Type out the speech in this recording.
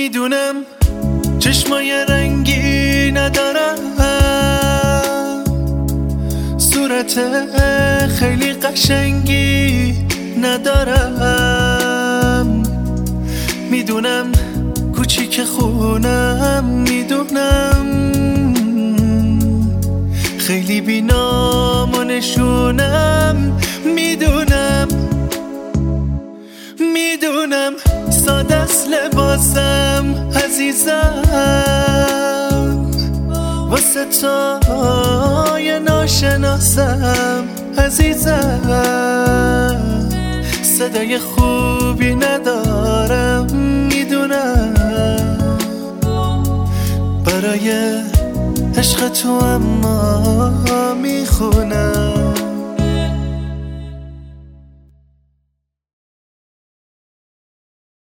میدونم چشمای رنگی ندارم، صورت خیلی قشنگی ندارم، میدونم کوچیک خونم، میدونم خیلی بینام و نشونم، میدونم ساده است لباسم عزیزم، واسه تای ناشناسم عزیزم، صدای خوبی ندارم، میدونم برای عشق تو اما میخونم.